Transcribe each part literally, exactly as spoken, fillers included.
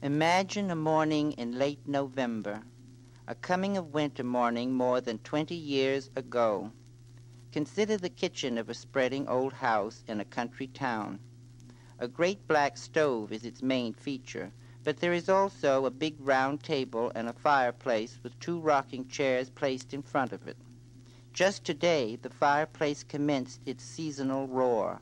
Imagine a morning in late November, a coming of winter morning more than twenty years ago. Consider the kitchen of a spreading old house in a country town. A great black stove is its main feature, but there is also a big round table and a fireplace with two rocking chairs placed in front of it. Just today, the fireplace commenced its seasonal roar.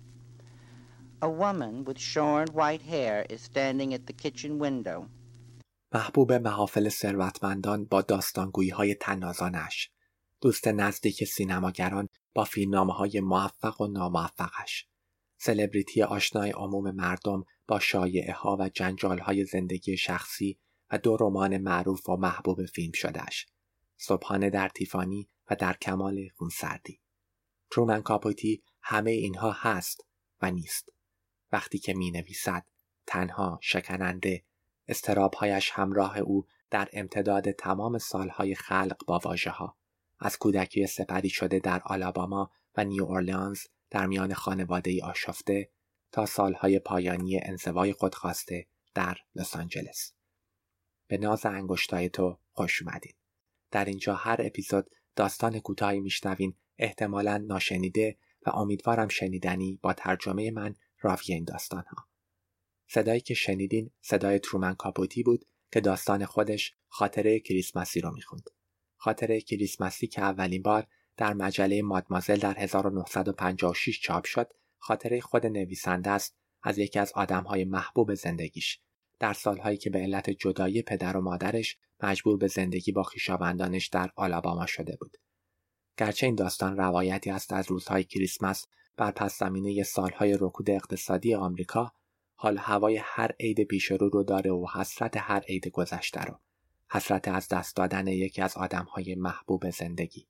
A woman with shorn white hair is standing at the kitchen window. محبوب محافل ثروتمندان با داستانگویی‌های طنازانش، دوست نزدیک سینماگران با فیلمنامه‌های موفق و ناموفقش، سلبریتی آشنای عموم مردم با شایعه‌ها و جنجال‌های زندگی شخصی و دو رمان معروف و محبوب فیلم شدهش، صبحانه در تیفانی و در کمال خونسردی. ترومن کاپوتی همه اینها هست و نیست. وقتی که می نویسد، تنها، شکننده، اضطراب‌هایش همراه او در امتداد تمام سالهای خلق با واژه‌ها، از کودکی سپری شده در آلاباما و نیو اورلئانز در میان خانواده‌ای آشفته تا سالهای پایانی انزوای خودخواسته در لس آنجلس. به ناز انگشتای تو خوش اومدین. در اینجا هر اپیزود داستان کوتاهی میشنوین، احتمالاً ناشنیده و امیدوارم شنیدنی با ترجمه من راوی این داستان‌ها. صدایی که شنیدین صدای ترومن کاپوتی بود که داستان خودش خاطره کریسمسی رو میخوند. خاطره کریسمسی که اولین بار در مجله مادمازل در هزار و نهصد و پنجاه و شش چاپ شد، خاطره خود نویسنده است از یکی از آدم‌های محبوب زندگیش، در سالهایی که به علت جدایی پدر و مادرش مجبور به زندگی با خویشاوندانش در آلاباما شده بود. گرچه این داستان روایتی است از روزهای کریسمس بر پس زمینه سالهای رکود اقتصادی آمریکا، حال هوای هر عید پیش رو رو داره و حسرت هر عید گذشته رو، حسرت از دست دادن یکی از آدمهای محبوب زندگی.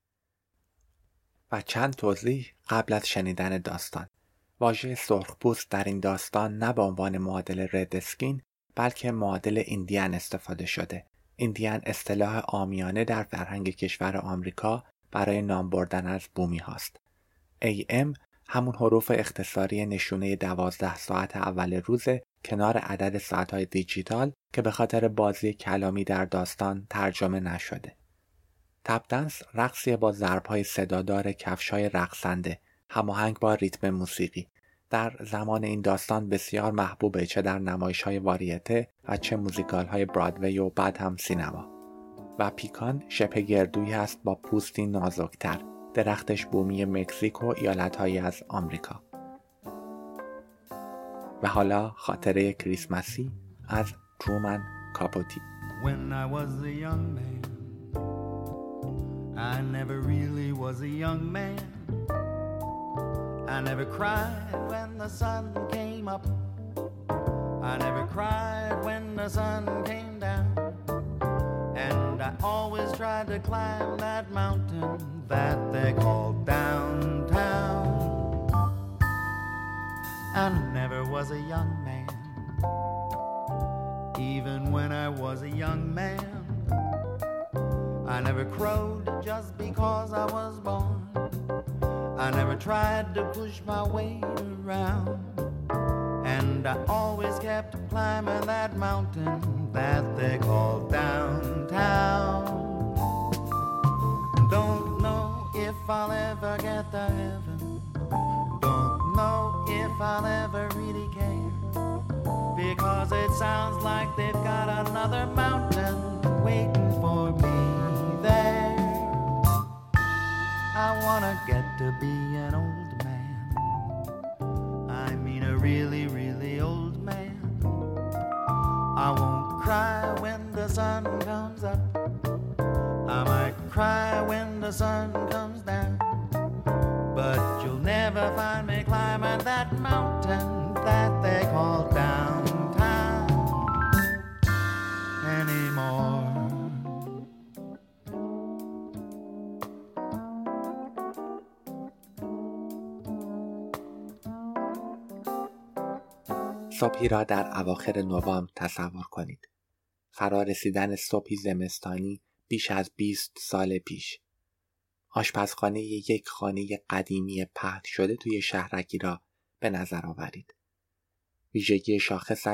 و چند توضیح قبل از شنیدن داستان. واژه سرخپوست در این داستان نه به عنوان معادل رد اسکین بلکه معادل ایندیان استفاده شده. ایندیان اصطلاح عامیانه در فرهنگ کشور آمریکا برای نام بردن از بومی هاست. ای ام همون حروف اختصاری نشونه دوازده ساعت اول روز کنار عدد ساعتهای دیجیتال که به خاطر بازی کلامی در داستان ترجمه نشده. تپ دنس رقصی با ضرب‌های صدادار کفش‌های رقصنده هماهنگ با ریتم موسیقی. در زمان این داستان بسیار محبوبه، چه در نمایش‌های واریته و چه موزیکال‌های برادوی و بعد هم سینما. و پیکان شبه گردویی است با پوستی نازکتر. درختش بومی مکزیک و ایالت‌هایی از آمریکا. و حالا خاطره کریسمسی از ترومن کاپوتی. When I was a young man, I never really was a young man. I never cried when the sun came up. I never cried when the sun came down. And I always tried to climb that mountain that they call downtown. I never was a young man, even when I was a young man. I never crowed just because I was born. I never tried to push my weight around. And I always kept climbing that mountain that they call downtown. Don't know if I'll ever get to heaven. Don't know if I'll ever really care. Because it sounds like they've got another mountain waiting for me there. I wanna get to be an old man. I mean a really, really old man. I won't cry when the sun comes up. I might cry when the sun comes down. But you'll never find me climbing that mountain that they call downtown anymore. صبحی را در اواخر نوامبر تصور کنید. فرا رسیدن صبحی زمستانی بیش از بیست سال پیش. آشپزخانه یک خانه قدیمی پهن شده توی شهرکی را به نظر آورید. ویژگی شاخصش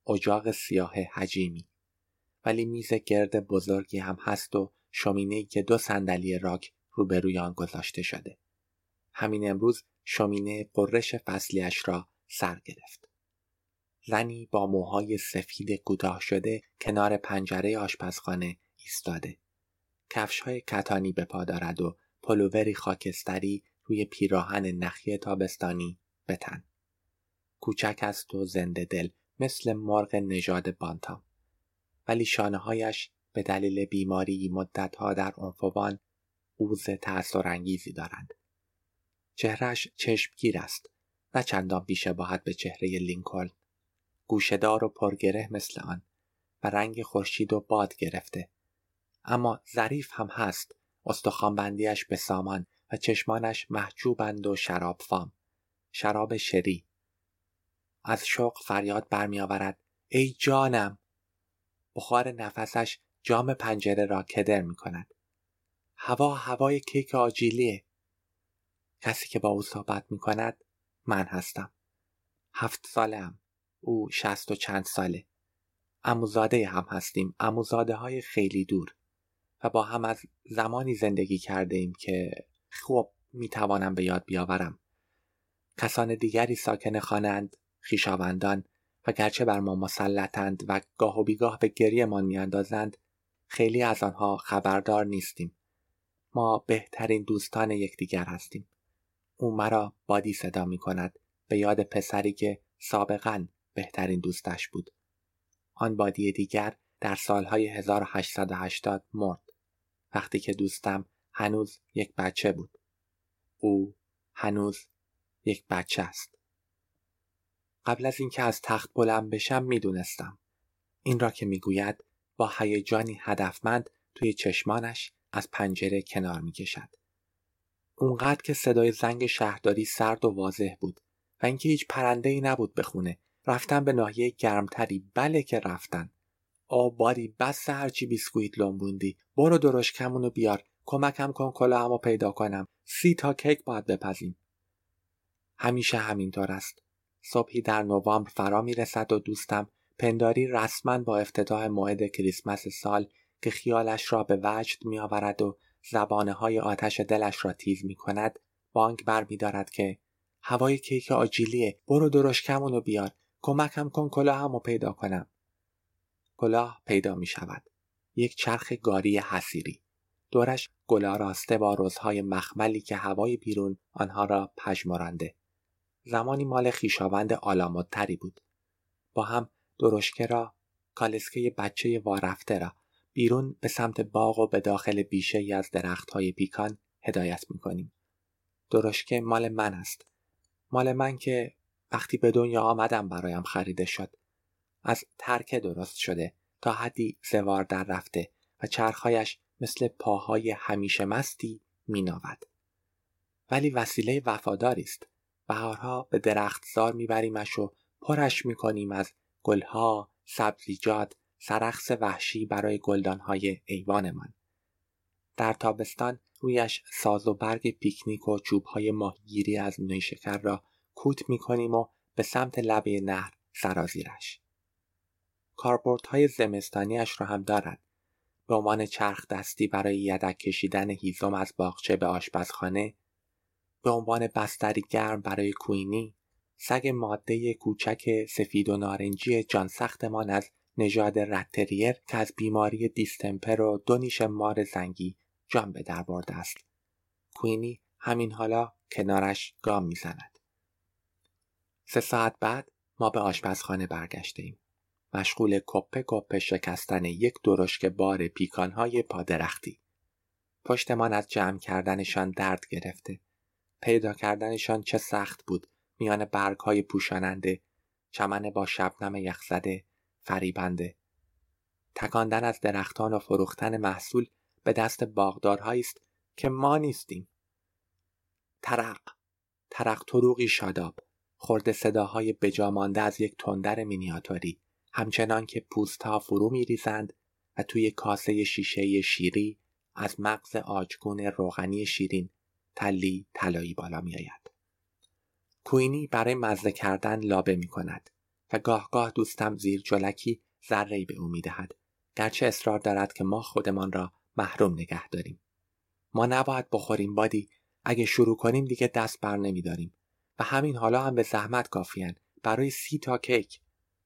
اجاق سیاه حجیمی. ولی میز گرد بزرگی هم هست و شومینه‌ای که دو صندلی راک روبروی آن گذاشته شده. همین امروز شومینه قررش فصلیش را سر گرفت. زنی با موهای سفید کوتاه شده کنار پنجره آشپزخانه ایستاده. کفش‌های کتانی به پا دارد و پلووری خاکستری روی پیراهن نخی تابستانی به تن. کوچک است و زنده دل مثل مرغ نژاد بانتام. ولی شانه‌هایش به دلیل بیماری مدت‌ها در عنفوان قوز تأثیرانگیزی دارند. چهرهش چشمگیر است، نه چندان بی‌شباهت به چهره لینکلن. گوشه‌دار و پرگره مثل آن و رنگ خورشید و باد گرفته. اما ظریف هم هست، استخوان‌بندیش به سامان و چشمانش محجوبند و شراب فام. شراب شری. از شوق فریاد برمی آورد: ای جانم! بخار نفسش جام پنجره را کدر می کند. هوا هوای کیک آجیلیه. کسی که با او صحبت می کند من هستم. هفت ساله‌ام. او شصت و چند ساله. عموزاده هم هستیم. عموزاده های خیلی دور. و با هم از زمانی زندگی کرده ایم که خوب می توانم به یاد بیاورم. کسان دیگری ساکن خانه‌اند، خویشاوندان، و گرچه بر ما مسلطند و گاه و بیگاه به گریه من می اندازند، خیلی از آنها خبردار نیستیم. ما بهترین دوستان یکدیگر هستیم. او مرا بادی صدا می کند به یاد پسری که سابقاً بهترین دوستش بود. آن بادی دیگر در سالهای هزار و هشتصد و هشتاد مرد، وقتی که دوستم هنوز یک بچه بود. او هنوز یک بچه است. قبل از اینکه از تخت بلند بشم می دونستم. این را که می گوید با هیجانی هدفمند توی چشمانش از پنجره کنار می کشد. اونقدر که صدای زنگ شهرداری سرد و واضح بود و اینکه هیچ پرنده‌ای نبود به خونه. رفتن به ناحیه گرمتری. بله که رفتن. آ باری بس هرچی بیسکویت لنبوندی. برو درشکمونو بیار. کمکم کن کلاهمو پیدا کنم. سی تا کیک باید بپزیم. همیشه همینطور است. صبحی در نوامبر فرا می رسد و دوستم پنداری رسما با افتتاح موعد کریسمس سال که خیالش را به وجد می آورد و زبانه های آتش دلش را تیز می کند بانگ بر می دارد که هوای کیک آجیلیه. برو درشکمونو بیار. کمکم کن کلاهمو پیدا کنم. کلاه پیدا می شود. یک چرخ گاری حصیری. دورش گلاراسته با رزهای مخملی که هوای بیرون آنها را پژمرانده. زمانی مال خویشاوند آلامدتری بود. با هم درشکه را، کالسکه بچه وارفته را بیرون به سمت باغ و به داخل بیشه ای از درختهای پیکان هدایت می کنیم. درشکه مال من است. مال من که وقتی به دنیا آمدم برایم خریده شد. از ترکه درست شده تا حدی زوار در رفته و چرخهایش مثل پاهای همیشه مستی می ناود. ولی وسیله وفاداری است. بهارها به درختزار میبریمش و پرش میکنیم از گلها، سبزیجات، سرخس وحشی برای گلدانهای ایوانمان. در تابستان رویش ساز و برگ پیکنیک و چوبهای ماهیگیری از نیشکر را کوت میکنیم و به سمت لبه نهر سرازیرش. کاربردهای زمستانیش را هم دارد. به عنوان چرخ دستی برای یدک کشیدن هیزم از باغچه به آشپزخانه، به عنوان بستری گرم برای کوینی، سگ ماده کوچک سفید و نارنجی جان سختمان از نژاد رتریر که از بیماری دیستمپر و دو نیش مار زنگی جان به در برده است. کوینی همین حالا کنارش گام میزند. سه ساعت بعد ما به آشپزخانه برگشتیم. مشغول کپه کپه شکستن یک درشک بار پیکانهای پادرختی. پشتمان از جمع کردنشان درد گرفته. پیدا کردنشان چه سخت بود میان برگ‌های پوشاننده، چمن با شبنم یخزده، فریبنده. تکاندن از درختان و فروختن محصول به دست باغدارهایی است که ما نیستیم. ترق، ترق طروقی شاداب، خرد صداهای بجا مانده از یک تندر مینیاتوری، همچنان که پوست‌ها فرو می‌ریزند و توی کاسه شیشه‌ای شیری از مغز آجگون روغنی شیرین تلی طلایی بالا می آید. کوینی برای مزه کردن لابه می کند. و گاه گاه دوستم زیر جلکی ذره‌ای به او می‌دهد، گرچه اصرار دارد که ما خودمان را محروم نگه داریم. ما نباید بخوریم بادی، اگه شروع کنیم دیگه دست بر نمی‌داریم و همین حالا هم به زحمت کافیان برای سی تا کیک.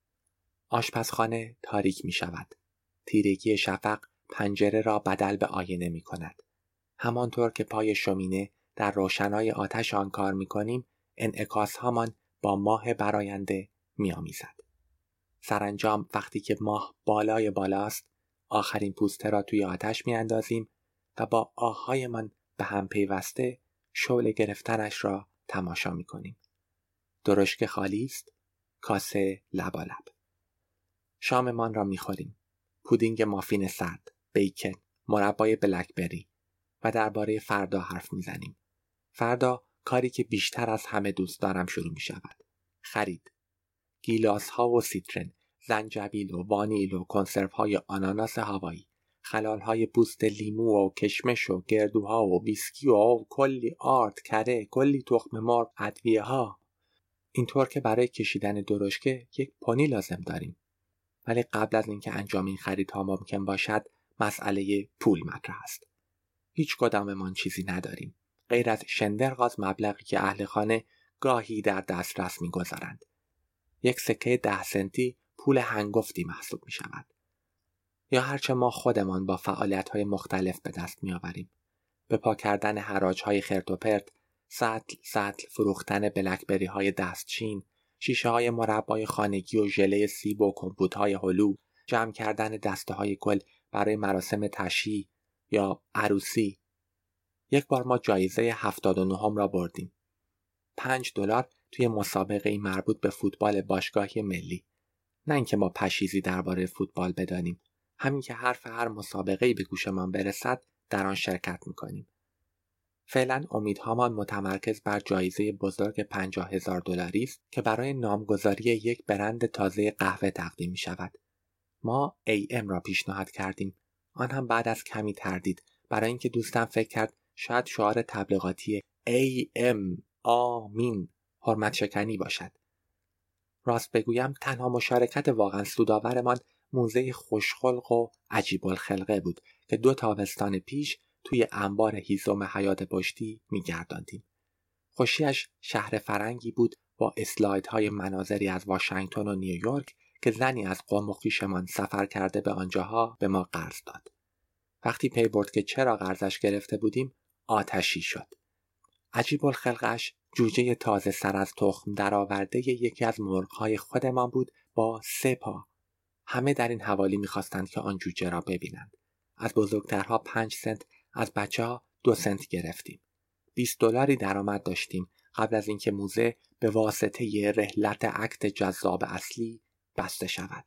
آشپزخانه تاریک می‌شود. تیرگی شفق پنجره را بدل به آینه می‌کند. همانطور که پای شومینه در روشنای آتش آن کار می‌کنیم، انعکاس هامان با ماه براینده می‌آمیزد. سرانجام وقتی که ماه بالای بالاست، آخرین پوسته را توی آتش می‌اندازیم و با آه‌هایمان به هم پیوسته شعله گرفتنش را تماشا می‌کنیم. درشک خالی است، کاسه لبالب. شاممان را می‌خوریم. پودینگ مافین سرد، بیکن، مربای بلکبری و درباره فردا حرف می‌زنیم. فردا کاری که بیشتر از همه دوست دارم شروع می‌شود. خرید. گیلاس‌ها و سیترن، زنجبیل و وانیل و کنسروهای آناناس هوایی، خلال‌های پوست لیمو و کشمش و گردوها و ویسکی و کلی آرد، کره، کلی تخم مرغ، ادویه‌ها. اینطور که برای کشیدن درشکه یک پونی لازم داریم. ولی قبل از اینکه انجام این خریدها ممکن باشد، مسئله پول مطرح است. هیچ کداممان چیزی نداریم غیر از شندرغاز مبلغی که اهل خانه گاهی در دسترس می‌گذارند. یک سکه ده سنتی پول هنگفتی محسوب می شود. یا هرچه ما خودمان با فعالیت‌های مختلف به دست می آوریم. به پا کردن حراج‌های خرت و پرت، سطل سطل فروختن بلکبری‌های دستچین، شیشه‌های مربای خانگی و ژله سیب و کمپوت‌های هلو، جمع کردن دسته‌های گل برای مراسم تشییع یا عروسی. یک بار ما جایزه هفتاد و نهم را بردیم. پنج دلار توی مسابقه مربوط به فوتبال باشگاهی ملی. نه اینکه ما پشیزی درباره فوتبال بدانیم، همین که حرف هر مسابقه‌ای به گوشمان برسد در آن شرکت می‌کنیم. فعلا امیدهامان متمرکز بر جایزه بزرگ پنجاه هزار دلاری است که برای نامگذاری یک برند تازه قهوه تقدیم می‌شود. ما ای ام را پیشنهاد کردیم، آن هم بعد از کمی تردید، برای اینکه دوستم فکر کرد شاید شعار تبلیغاتی ای ام آمین حرمت شکنی باشد. راست بگویم تنها مشارکت واقعا سودآورمان موزه خوشخلق و عجیب الخلقه بود که دو تابستان پیش توی انبار هیزم حیات پشتی می‌گرداندیم. خوشیش شهر فرنگی بود با اسلایدهای مناظری از واشنگتن و نیویورک که زنی از قوم و خویشمان سفر کرده به آنجاها به ما قرض داد. وقتی پی برد که چرا قرضش گرفته بودیم، آتشی شد. عجیب الخلقش جوجه تازه سر از تخم درآورده یکی از مرغ‌های خودمان بود با سه پا. همه در این حوالی می‌خواستند که آن جوجه را ببینند. از بزرگترها پنج سنت، از بچه‌ها دو سنت گرفتیم. بیست دلاری درآمد داشتیم قبل از اینکه موزه به واسطه رحلت عقد جذاب اصلی بسته شود.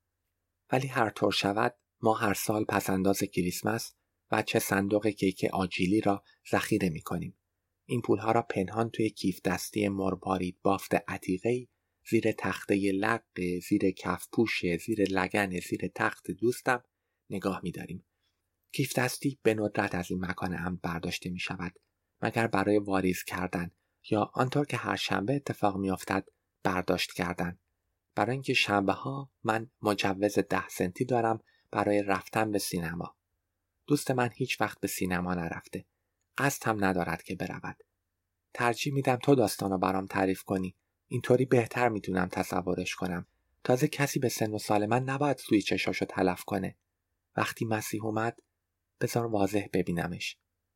ولی هر طور شود ما هر سال پسنداز کریسمس و چه صندوق کیک آجیلی را ذخیره می‌کنیم. این پولها را پنهان توی کیف دستی مروارید بافت عتیقه‌ای زیر تخته لق، زیر کف پوش، زیر لگن، زیر تخت دوستم نگاه می‌داریم. کیف دستی به ندرت از این مکان امن برداشته می‌شود، مگر برای واریز کردن یا آنطور که هر شنبه اتفاق می‌افتد برداشت کردن. برای اینکه شنبه‌ها من مجوز ده سنتی دارم برای رفتن به سینما. دوست من هیچ وقت به سینما نرفته. قصد هم ندارد که برود. ترجیح میدم تو داستانو برام تعریف کنی. اینطوری بهتر میتونم تصورش کنم. تازه کسی به سن و سال من نباید سوی چشاشو تلف کنه. وقتی مسیح اومد بذار واضح ببینمش.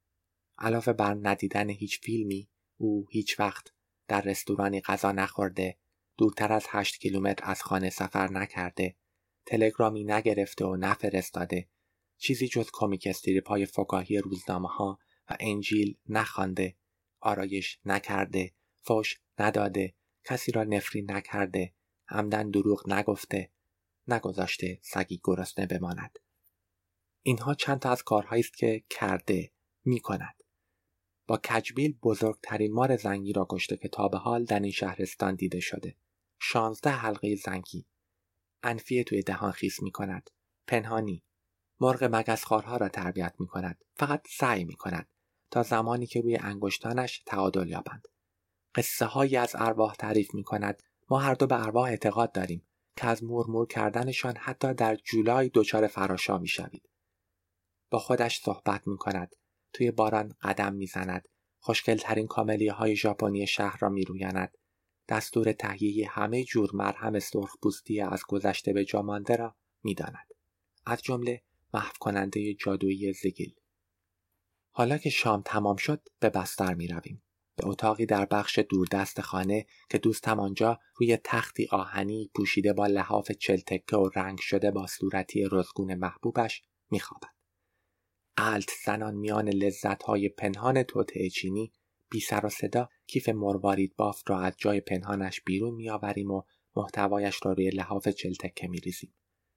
علاوه بر ندیدن هیچ فیلمی، او هیچ وقت در رستورانی غذا نخورده، دورتر از هشت کیلومتر از خانه سفر نکرده، تلگرامی نگرفته و نفرستاده، چیزی جز کمیک استریپ‌های فکاهی روزنامه‌ها و انجیل نخوانده، آرایش نکرده، فحش نداده، کسی را نفرین نکرده، عمدن دروغ نگفته، نگذاشته سگی گرسنه بماند. اینها چند تا از کارهایی است که کرده، می‌کند. با کجبیل بزرگترین مار زنگی را کشته که تا به حال در این شهرستان دیده شده. شانزده حلقه زنگی. انفیه توی دهان خیس می‌کند. پنهانی. مرغ مگسخوارها را تربیت می‌کند. فقط سعی می‌کند تا زمانی که روی انگشتانش تعادل یابند. قصه هایی از ارواح تعریف می‌کند ما هر دو به ارواح اعتقاد داریم که از مورمور کردنشان حتی در جولای دچار فراشا می‌شوید. با خودش صحبت می‌کند، توی باران قدم می‌زند، خوشگل‌ترین کاملیه‌های ژاپنی شهر را می‌رویاند، دستور تهیه همه جور مرهم سرخپوستی از گذشته به جا مانده را می‌داند، از جمله محو کننده جادویی زگیل. حالا که شام تمام شد به بستر می‌رویم. به اتاقی در بخش دوردست خانه که دوستم آنجا روی تختی آهنی پوشیده با لحاف چلتکه و رنگ شده با صورتی رزگون محبوبش می‌خوابد. الت زنان میان لذت‌های پنهان توطئه چینی بی سر و صدا کیف مروارید بافت را از جای پنهانش بیرون می‌آوریم و محتوایش را روی لحاف چلتکه می‌ریزیم.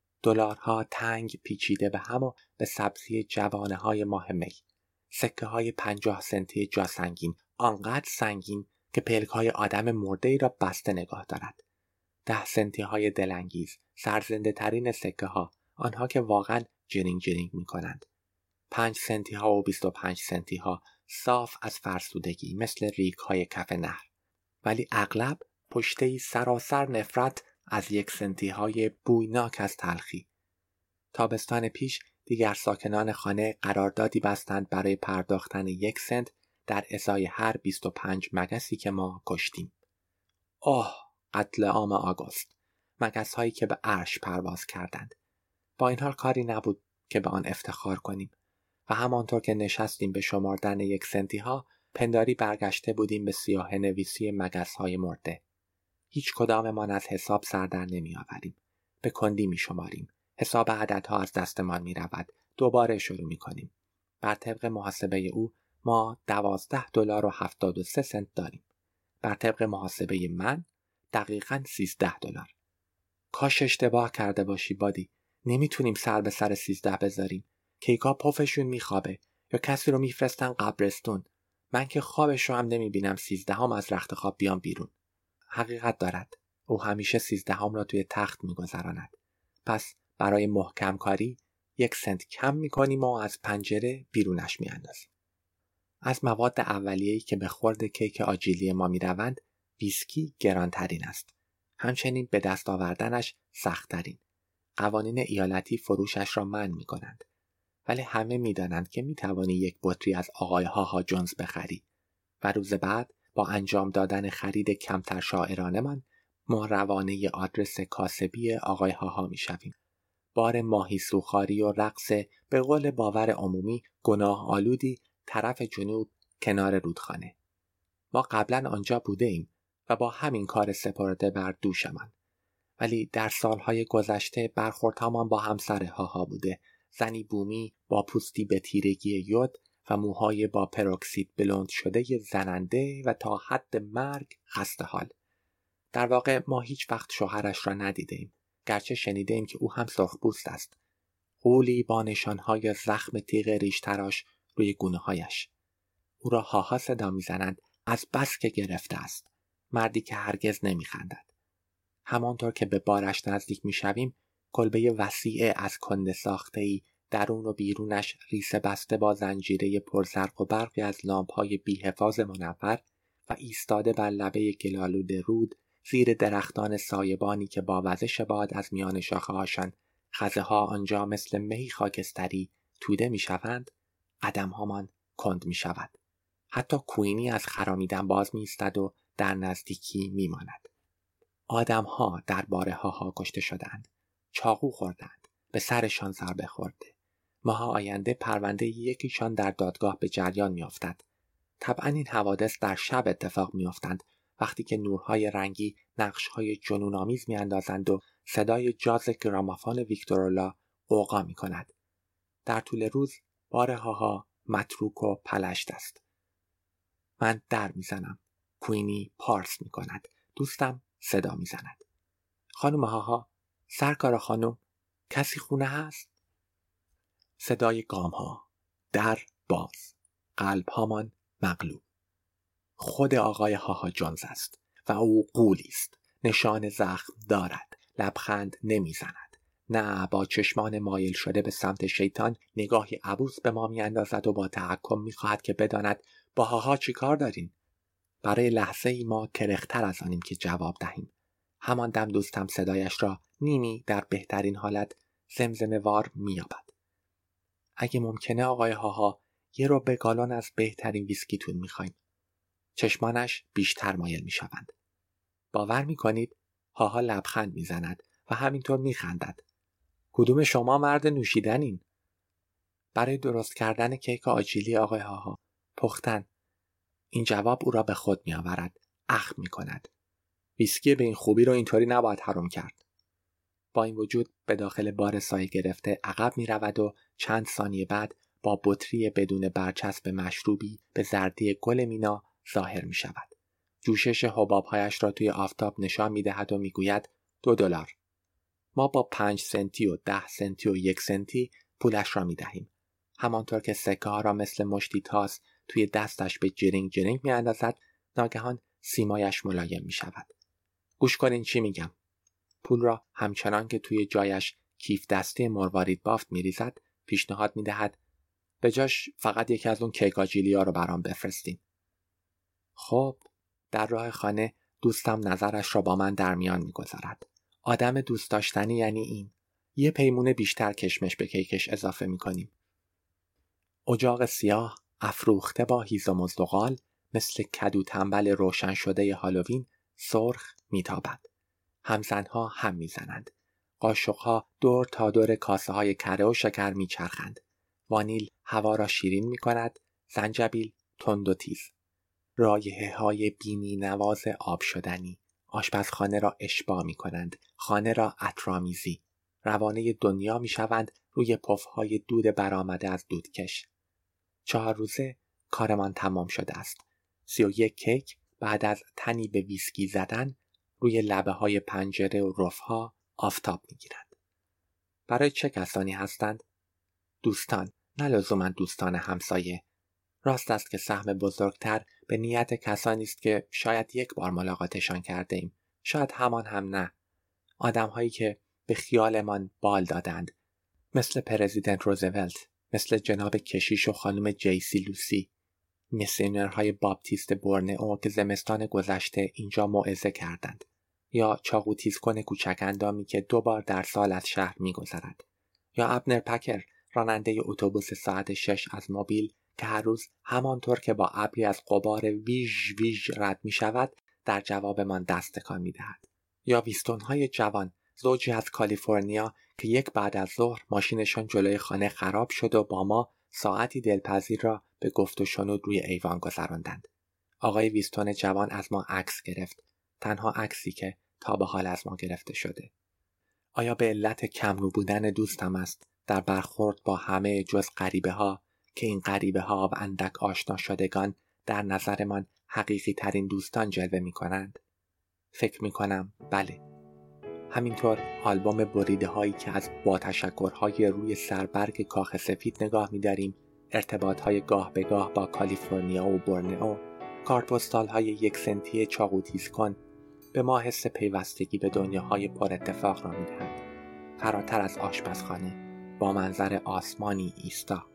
دلارها تنگ پیچیده به هم و به سبزی جوانه‌های ماه می. سکه های پنجاه سنتی جا سنگین، آنقدر سنگین که پلک‌های آدم مرده‌ای را بسته نگاه دارد. ده سنتی های دلانگیز، سرزنده ترین سکه ها، آنها که واقعا جرینگ جرینگ می کنند. پنج سنتی ها و بیست و پنج سنتی ها صاف از فرسودگی مثل ریگ های کف نهر، ولی اغلب پشته‌ای سراسر نفرت از یک سنتی های بویناک از تلخی. تابستان پیش دیگر ساکنان خانه قراردادی بستند برای پرداختن یک سنت در ازای هر بیست و پنج مگسی که ما کشتیم. اوه، قتل عام آگوست. مگس هایی که به عرش پرواز کردند. با این حال کاری نبود که به آن افتخار کنیم و همانطور که نشستیم به شمردن یک سنتی ها پنداری برگشته بودیم به سیاه نویسی مگس های مرده. هیچ کداممان از حساب سر در نمی آوریم. به کندی می شماریم. حساب عددها از دستمان می رود. دوباره شروع می کنیم. بر طبق محاسبه او ما دوازده دلار و هفتاد و سه سنت داریم. بر طبق محاسبه من دقیقاً سیزده دلار. کاش اشتباه کرده باشی بادی. نمیتونیم سر به سر سیزده بذاریم. کیکا پفشون میخوابه یا کسی رو میفرستن قبرستون. من که خوابش رو هم نمیبینم سیزدهم از رخت خواب بیام بیرون. حقیقت دارد. او همیشه سیزدهم را توی تخت میگذراند. پس برای محکم کاری یک سنت کم میکنیم و از پنجره بیرونش میاندازیم. از مواد اولیه‌ای که به خورد کیک آجیلی ما میروند، ویسکی گرانترین است. همچنین به دست آوردنش سخت‌ترین. قوانین ایالتی فروشش را منع می‌کنند. ولی همه می‌دانند که می‌توانی یک بطری از آقای هاها جونز بخری و روز بعد با انجام دادن خرید کمتر شاعرانه‌مان ما روانه آدرس کاسبی آقای هاها می‌شویم. بار ماهی سوخاری و رقص به قول باور عمومی گناه آلودی طرف جنوب کنار رودخانه. ما قبلا آنجا بوده ایم و با همین کار سپرده بر دوشمان. ولی در سالهای گذشته برخوردهامان با همسر هاها بوده، زنی بومی با پوستی به تیرگی یود و موهای با پروکسید بلوند شده زننده و تا حد مرگ خسته حال. در واقع ما هیچ وقت شوهرش را ندیده ایم، گرچه شنیده ایم که او هم سرخپوست است. غولی با نشانهای زخم تیغ ریش تراش روی گونه هایش. او را هاها صدا میزنند از بس که گرفته است. مردی که هرگز نمیخندد. همانطور که به بارش نزدیک میشویم، کلبه وسیع از کنده ساخته‌ای درون و بیرونش ریسه بسته با زنجیره پرزرق و برقی از لامپ‌های بی‌حفاظ منور و ایستاده بر لبه گلالود رود زیر درختان سایبانی که با وزش باد از میان شاخه‌هاشان خزه‌ها آنجا مثل مهی خاکستری توده میشوند، قدم‌هامان کند میشود. حتی کوینی از خرامیدن باز می‌ایستد و در نزدیکی میماند. آدم‌ها در باره هاها کشته شدند. چاقو خوردند. به سرشان ضربه خورده. ماه آینده پرونده یکیشان در دادگاه به جریان میافتد. طبعا این حوادث در شب اتفاق میافتند، وقتی که نورهای رنگی نقش‌های جنون‌آمیز میاندازند و صدای جاز گرامافون ویکتورولا غوغا میکند. در طول روز بار هاها متروک و پلشت است. من در میزنم. کوینی پارس میکند. دوستم صدا میزند. خانم هاها، سرکار خانم، کسی خونه هست؟ صدای گام ها، در باز، قلب هامان مغلوب. خود آقای هاها جونز است و او غولی است. نشان زخم دارد. لبخند نمیزند. نه، با چشمان مایل شده به سمت شیطان نگاهی عبوس به ما میاندازد و با تحکم میخواهد که بداند با هاها چی کار دارین؟ برای لحظه ای ما کرختر از آنیم که جواب دهیم. همان دم دوستم صدایش را نیمی در بهترین حالت زمزمه وار می‌یابد. اگه ممکنه آقای هاها یه رو به گالون از بهترین ویسکیتون می‌خوایم. چشمانش بیشتر مایل می‌شوند. باور می‌کنید؟ هاها لبخند می‌زند و همینطور می‌خندد. کدوم شما مرد نوشیدنین؟ برای درست کردن کیک آجیلی آقای هاها، پختن. این جواب او را به خود می‌آورد. اخم می‌کند. ویسکی به این خوبی رو اینطوری نباید حرام کرد. با این وجود به داخل بار سایه گرفته عقب می‌رود و چند ثانیه بعد با بطری بدون برچسب مشروبی به زردی گل مینا ظاهر می‌شود. جوشش حباب‌هایش را توی آفتاب نشان می‌دهد و می‌گوید دو دلار. ما با پنج سنتی و ده سنتی و یک سنتی پولش را می‌دهیم. همانطور که سکه ها را مثل مشتی تاس توی دستش به جرینگ جرینگ می‌اندازد، ناگهان سیمایش ملایم می‌شود. گوش کنین چی میگم. پول را همچنان که توی جایش کیف دستی مروارید بافت می‌ریزد، پیشنهاد می‌دهد به جاش فقط یکی از اون کیک آجیلیا رو برام بفرستین. خب، در راه خانه دوستم نظرش را با من در میان می‌گذارد. آدم دوست داشتنی یعنی این. یه پیمونه بیشتر کشمش به کیکش اضافه می‌کنیم. اجاق سیاه افروخته با هیزم و زغال مثل کدو تنبل روشن شده هالووین سرخ میتابد. همزنها هم میزنند. قاشقها دور تا دور کاسه های کره و شکر میچرخند. وانیل هوا را شیرین میکند، زنجبیل تند و تیز. رایحه های بینی نواز آب شدنی آشپزخانه را اشباع میکنند، خانه را عطرآمیزی. روانه دنیا میشوند روی پف‌های دود برآمده از دودکش. چهار روزه کارمان تمام شده است. سی و یک کیک بعد از تنی به ویسکی زدن روی لبه های پنجره و رفها آفتاب میگیرند. برای چه کسانی هستند؟ دوستان، نه لزوما دوستان همسایه. راست است که سهم بزرگتر به نیت کسانی است که شاید یک بار ملاقاتشان کرده ایم. شاید همان هم نه. آدم هایی که به خیالمان بال دادند. مثل پرزیدنت روزولت، مثل جناب کشیش و خانم جیسی لوسی، میسیونرهای باپتیست بورنئو که زمستان گذشته اینجا موعظه کردند، یا چاقو تیزکن کوچک اندامی که دو بار در سال از شهر می‌گذرد، یا ابنر پکر راننده اتوبوس ساعت شش از موبیل که هر روز همانطور که با ابری از غبار ویژ ویژ رد می‌شود در جوابمان دست تکان می‌دهد، یا ویستون‌های جوان زوجی از کالیفرنیا که یک بعد از ظهر ماشینشان جلوی خانه خراب شد و با ما ساعتی دلپذیر را به گفت و شنود روی ایوان گذراندند. آقای ویستون جوان از ما عکس گرفت، تنها عکسی که تا به حال از ما گرفته شده. آیا به علت کمرو بودن دوستم است در برخورد با همه جز غریبه ها که این غریبه ها و اندک آشنا شدگان در نظرمان حقیقی ترین دوستان جلوه می کنند؟ فکر می کنم بله. همینطور آلبوم بریده هایی که از با تشکرهای روی سربرگ کاخ سفید نگاه می داریم، ارتباط های گاه به گاه با کالیفرنیا و بورنئو، کارت پستال های یک سنتی چاقو تیز کن به ما حس پیوستگی به دنیاهای پر اتفاق را می دهند. فراتر از آشپزخانه با منظر آسمانی ایستا.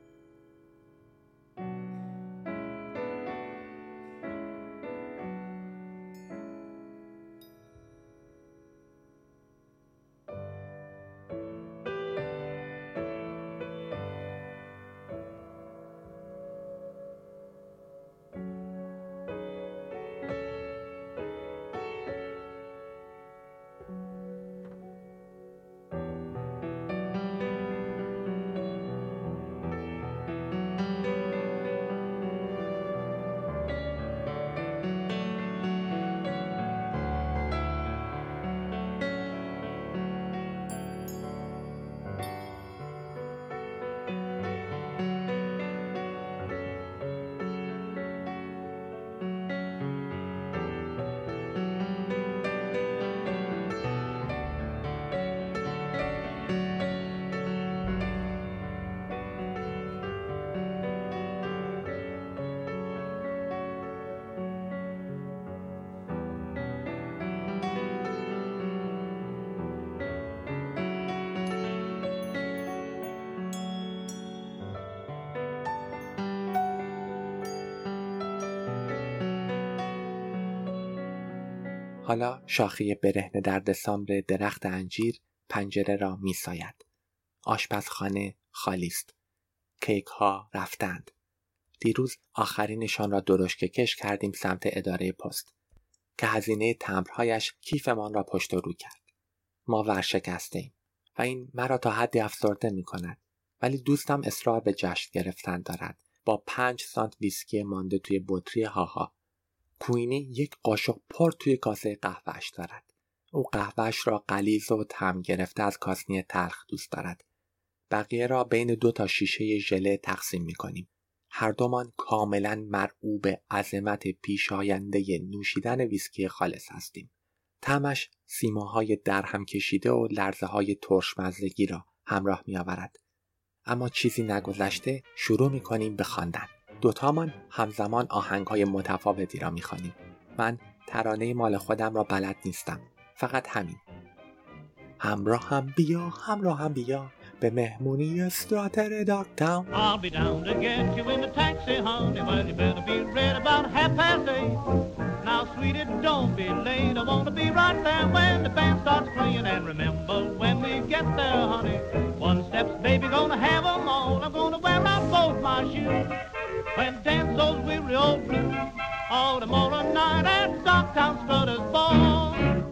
حالا شاخه برهنه در دسامبر درخت انجیر پنجره را میساید. آشپزخانه خالی است. کیک ها رفتند. دیروز آخرینشان را درشکه کش کردیم سمت اداره پست که هزینه تمبرهایش کیفمان را پشت و رو کرد. ما ورشکسته‌ایم و این مرا تا حدی افسرده می کند. ولی دوستم اصرار به جشن گرفتن دارد با پنج سانت ویسکی مانده توی بطری هاها. کوینی یک قاشق پر توی کاسه قهوه‌اش دارد. او قهوه‌اش را غلیظ و طعم گرفته از کاسنی تلخ دوست دارد. بقیه را بین دو تا شیشه ژله تقسیم می‌کنیم. هر دومان کاملاً مرعوب عظمت پیشاینده نوشیدن ویسکی خالص هستیم. طعمش سیماهای درهم کشیده و لرزه‌های ترشمزگی را همراه می‌آورد. اما چیزی نگذشته شروع می‌کنیم به خواندن. دوتامان همزمان آهنگ‌های متفاوتی را می‌خوانیم. من ترانه مال خودم را بلد نیستم. فقط همین. همراه هم بیا، همراه هم بیا به مهمونی استراتر دارک تاون. I'll be down to get you in the taxi, honey. Well, you better be ready about half past eight. Now, sweetie, don't be late. I want to be right there when the band starts playing. And remember, when we get there, honey, one step's baby gonna have them all. I'm gonna wear out both my shoes and dance those weary old blues all tomorrow night at Darktown Strutter's Ball.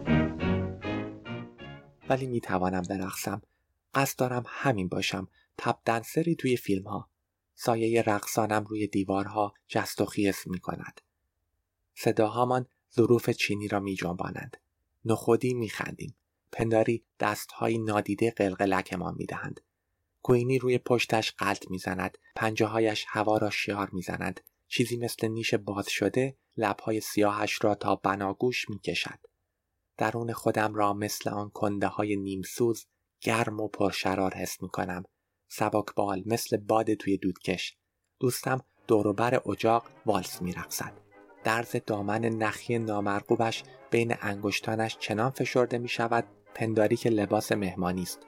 ولی میتوانم برقصم. قصد دارم همین باشم. تپ دنسری توی فیلم ها. سایه رقصانم روی دیوارها جست و خیز می کند. صداهامان ظروف چینی را می جنبانند. نخودی می خندیم. پنداری دستهایی نادیده قلقلکمان می دهند. کوینی روی پشتش غلط می زند. پنجه هایش هوا را شیار می زند. چیزی مثل نیش باز شده لبهای سیاهش را تا بناگوش می کشد. درون خودم را مثل آن کنده های نیمسوز گرم و پرشرار حس می کنم. سبکبال مثل باد توی دودکش. دوستم دوروبر اجاق والس می رقصد. درز دامن نخی نامرغوبش بین انگشتانش چنان فشرده می شود پنداری که لباس مهمانی است.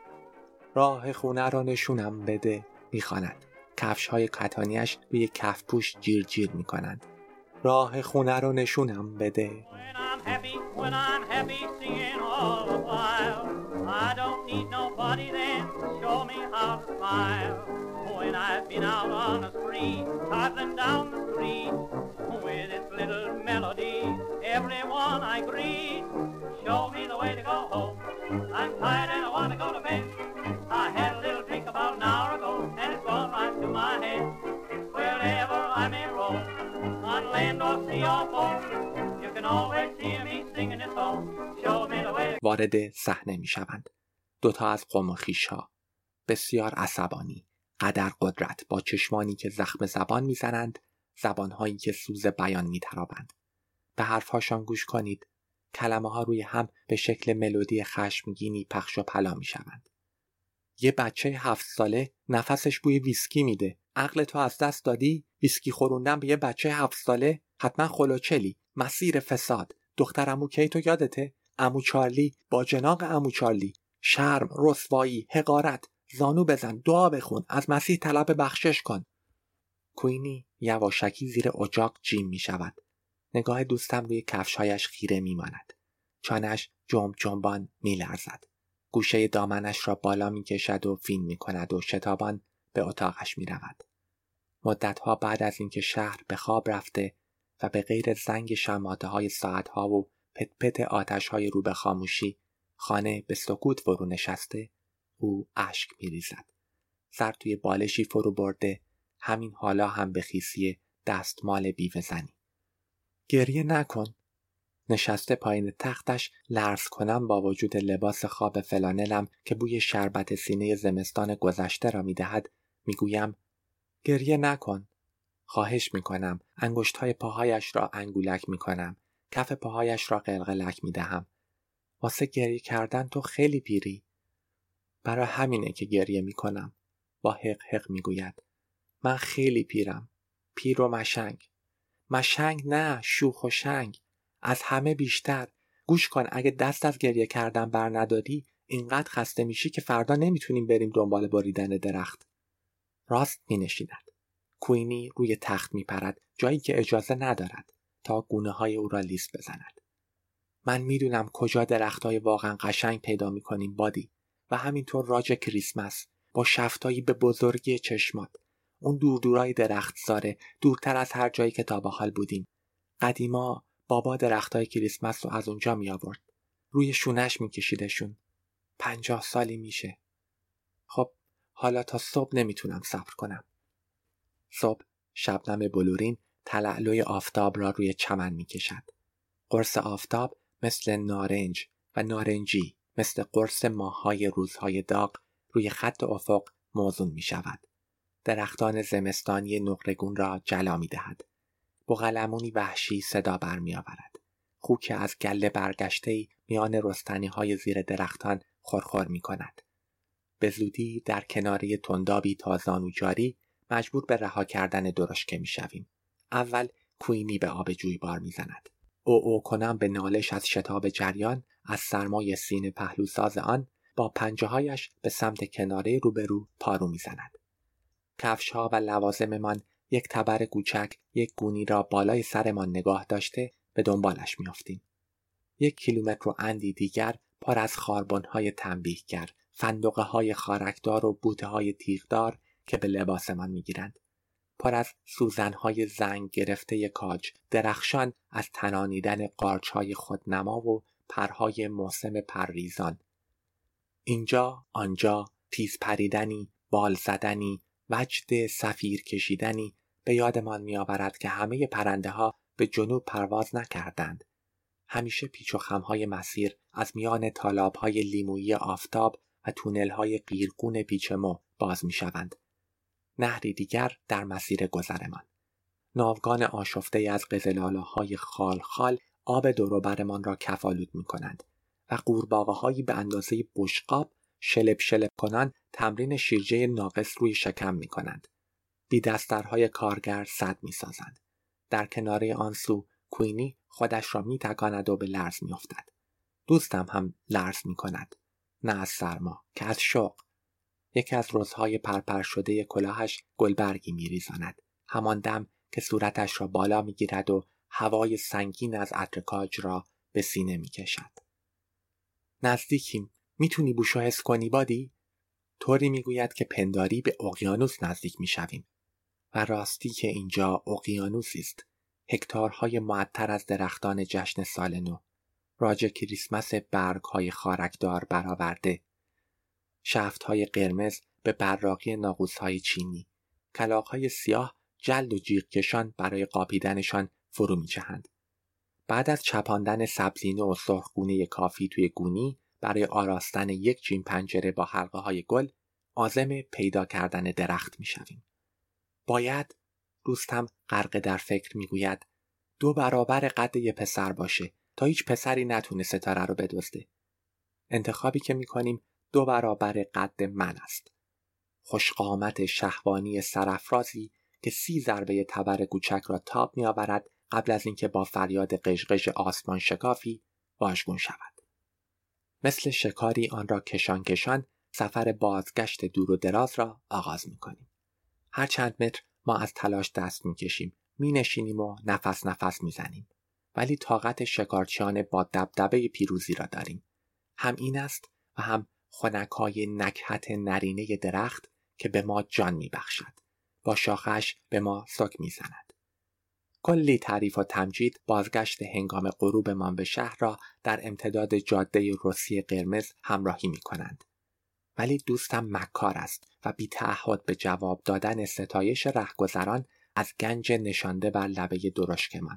راه خونه را نشونم بده می خواند. کفش های کتانیش روی کف پوش جیر جیر می کنند. راه خونه را نشونم بده. Happy when I'm happy singing all the while. I don't need nobody then to show me how to smile. When I've been out on the street, toddling down the street, with its little melody, everyone I greet. Show me the way to go home. I'm tired and I want to go to bed. I had a little drink about an hour ago, and it's gone right to my head. Wherever I may roam, on land or sea or port, you can always hear me singing this song. Show me the way. وارد صحنه می شوند. دوتا از قوم و خویش‌ها. بسیار عصبانی. قدر قدرت با چشمانی که زخم زبان می زنند. زبانهایی که سوز بیان می ترابند. به حرفهاشان گوش کنید. کلمه ها روی هم به شکل ملودی خشمگینی پخش و پلا می شوند. یه بچه هفت ساله نفسش بوی ویسکی میده. عقل تو از دست دادی؟ ویسکی خوروندن به یه بچه هفت ساله؟ حتما خلوچلی. مسیر فساد. دختر عمو کیتو یادته؟ عمو چارلی با جناق عمو چارلی. شرم، رسوایی، حقارت. زانو بزن، دعا بخون، از مسیح طلب بخشش کن. کوینی یواشکی زیر اجاق جیم می شود. نگاه دوستم روی کفشایش خیره می ماند. چانش جنب جنبان می لرزد. گوشه دامنش را بالا می کشد و فین می کند و شتابان به اتاقش می رود. مدتها بعد از اینکه شهر به خواب رفته و به غیر زنگ شماته های ساعت ها و پت پت آتش های رو به خاموشی خانه به سکوت فرو نشسته، او اشک می ریزد. سر توی بالشی فرو برده، همین حالا هم به خیسی دستمال بیوه زنی. گریه نکن. نشسته پایین تختش لرز کنم با وجود لباس خواب فلانلم که بوی شربت سینه زمستان گذشته را می دهد. می گویم گریه نکن. خواهش می کنم. انگشت های پاهایش را انگولک می کنم. کف پاهایش را قلقلک می دهم. واسه گریه کردن تو خیلی پیری. برای همینه که گریه می کنم. با حق حق می گوید. من خیلی پیرم. پیر و مشنگ. مشنگ نه، شوخ و شنگ. از همه بیشتر. گوش کن، اگه دست از گریه کردن بر نداری اینقدر خسته میشی که فردا نمیتونیم بریم دنبال بریدن درخت. راست می نشیند. کوینی روی تخت می پرد، جایی که اجازه ندارد تا گونه های او را لیس بزند. من میدونم کجا درختای واقعا قشنگ پیدا میکنیم بادی، و همینطور راج کریسمس با شفتایی به بزرگی چشمات. اون دور دورای درختزاره، دورتر از هر جایی که تا به حال بودیم. قدیما بابا درختای کریسمس رو از اونجا می آورد. روی شونش می کشیدشون. پنجاه سالی میشه. خب حالا تا صبح نمیتونم صبر کنم. صبح شبنم بلورین تلالوی آفتاب را روی چمن می کشد. قرص آفتاب مثل نارنج و نارنجی مثل قرص ماه‌های روزهای داغ روی خط افق موزون می شود. درختان زمستانی نقره‌گون را جلا می دهد. بوقلمونی وحشی صدا بر می آورد. خوک از گله برگشته‌ای میان رستنی‌های زیر درختان خورخور می کند. به زودی در کناره تندابی تا زانو جاری مجبور به رها کردن درشکه می شویم. اول کوینی به آب جویبار می زند. او او کنم به نالش از شتاب جریان از سرمای سینه پهلوساز آن با پنجه‌هایش به سمت کناره روبرو پارو می زند. کفش‌ها و لوازممان یک تبر کوچک یک گونی را بالای سرمان نگاه داشته به دنبالش میافتیم. یک کیلومتر و اندی دیگر پر از خاربن‌های تنبیهگر، فندقه‌های خارکدار و بوته‌های تیغدار که به لباسمان میگیرند. پر از سوزن‌های زنگ گرفته کاج، درخشان از تنانیدن قارچ‌های خودنما و پرهای موسم پرریزان. اینجا، آنجا، تیز پریدنی، بال زدنی، وجد صفیر کشیدنی به یادمان می‌آورد که همه پرنده‌ها به جنوب پرواز نکردند. همیشه پیچ و خم‌های مسیر از میان تالاب‌های لیمویی آفتاب و تونل‌های قیرگون پیچمو باز می‌شوند. نهری دیگر در مسیر گذرمان. ناوگان آشفته از قزل‌آلاهای خال خال آب دور و برمان را کف‌آلود می‌کنند و قورباغه‌هایی به اندازه بشقاب شلپ شلپ کنان تمرین شیرجه ناقص روی شکم می کنند. بی دسترهای کارگر صد می سازند. در کناره آن سو کوینی خودش را می تکاند و به لرز می افتد. دوستم هم لرز می کند. نه از سرما که از شوق. یکی از رزهای پرپر شده کلاهش گلبرگی می ریزاند. همان دم که صورتش را بالا می گیرد و هوای سنگین از عطر کاج را به سینه می کشد. نزدیکیم. میتونی بوشو حس کنی بادی؟ طوری میگوید که پنداری به اقیانوس نزدیک میشویم. و راستی که اینجا اقیانوسی است. هکتارهای معطر از درختان جشن سال نو. راج کریسمس برگهای خارکدار برآورده. شفتهای قرمز به براقی ناقوسهای چینی. کلاغهای سیاه جلد و جیغ کشان برای قاپیدنشان فرو میچهند. بعد از چپاندن سبزینه و سرخگونه کافی توی گونی برای آراستن یک چین پنجره با حلقه های گل عازم پیدا کردن درخت می شویم. باید دوستم غرق در فکر می گوید دو برابر قد یه پسر باشه تا هیچ پسری نتونه ستاره رو بدزده. انتخابی که می کنیم دو برابر قد من است. خوشقامت شهوانی سرافرازی که سی ضربه تبر کوچک را تاب می آورد قبل از اینکه با فریاد قژقژ آسمان شکافی واژگون شود. مثل شکاری آن را کشان کشان سفر بازگشت دور و دراز را آغاز می کنیم. هر چند متر ما از تلاش دست می کشیم، می نشینیم و نفس نفس می زنیم. ولی طاقت شکارچیان با دبدبه پیروزی را داریم. هم این است و هم خنکای نکهت نرینه درخت که به ما جان می بخشد. با شاخش به ما سک می زند. کلی تعریف و تمجید بازگشت هنگام غروبمان به شهر را در امتداد جاده روسیه قرمز همراهی می کنند. ولی دوستم مکار است و بی تعهد به جواب دادن ستایش رهگذران از گنج نشانده بر لبه درشکمان.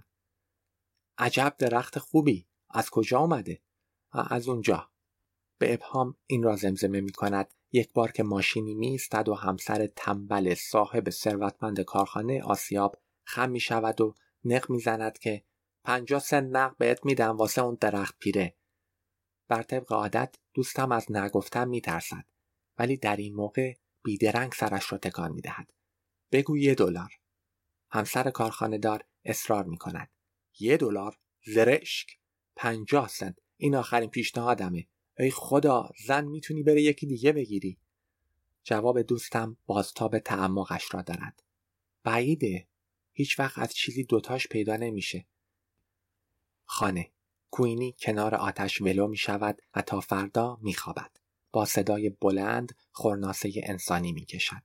عجب درخت خوبی، از کجا آمده؟ از اونجا. به ابهام این را زمزمه می کند یک بار که ماشینی می ایستد و همسر تنبل صاحب ثروتمند کارخانه آسیاب خم می شود و نق می زند که پنجاه سنت نق بهت میدم واسه اون درخت پیره. بر طبق عادت دوستم از نگفتن می ترسد، ولی در این موقع بیدرنگ سرش را تکان می دهد. بگو یه دلار. همسر کارخانه دار اصرار می کند. یه دلار؟ زرشک. پنجاه سنت. این آخرین پیشنهادمه. ای خدا، زن میتونی بره یکی دیگه بگیری. جواب دوستم بازتاب تعمقش را دارد. بعیده. هیچ وقت از چیزی دوتاش پیدا نمیشه. خانه. کوینی کنار آتش ولو می شود و تا فردا می خوابد. با صدای بلند خرناسه انسانی می کشد.